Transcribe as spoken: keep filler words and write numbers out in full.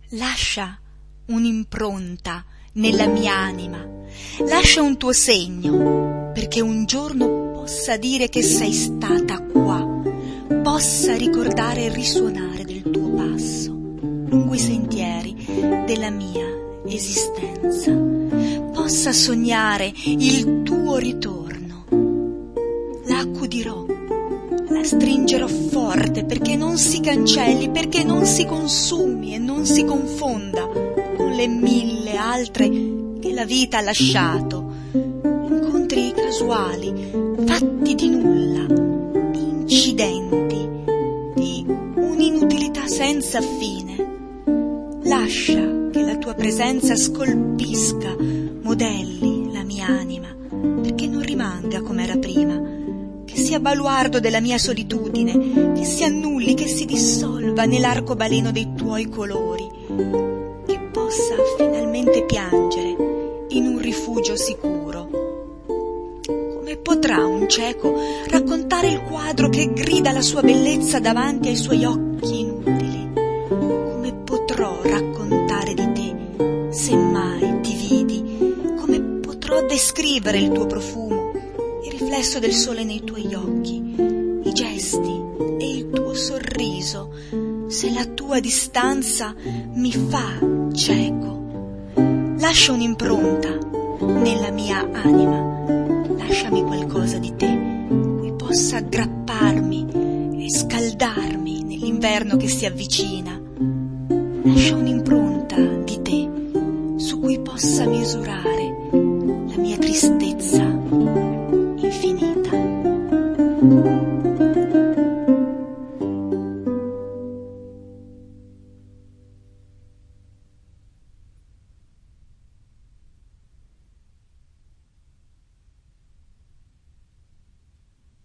Lascia un'impronta nella mia anima, lascia un tuo segno, perché un giorno possa dire che sei stata qua, possa ricordare il risuonare del tuo passo lungo i sentieri della mia esistenza, possa sognare il tuo ritorno. La accudirò, la stringerò forte perché non si cancelli, perché non si consumi e non si confonda con le mille altre che la vita ha lasciato, incontri casuali, fatti di nulla, incidenti, di un'inutilità senza fine. Lascia che la tua presenza scolpisca, modelli la mia anima, perché non rimanga come era prima, che sia baluardo della mia solitudine, che si annulli, che si dissolva nell'arcobaleno dei tuoi colori, che possa finalmente piangere in un rifugio sicuro. Come potrà un cieco raccontare il quadro che grida la sua bellezza davanti ai suoi occhi inutili? Come potrò raccontare di te, se mai ti vidi? Come potrò descrivere il tuo profumo, il riflesso del sole nei tuoi occhi, i gesti e il tuo sorriso, se la tua distanza mi fa cieco? Lascia un'impronta nella mia anima, lasciami qualcosa di te, cui possa aggrapparmi e scaldarmi nell'inverno che si avvicina. Lascia un'impronta di te su cui possa misurare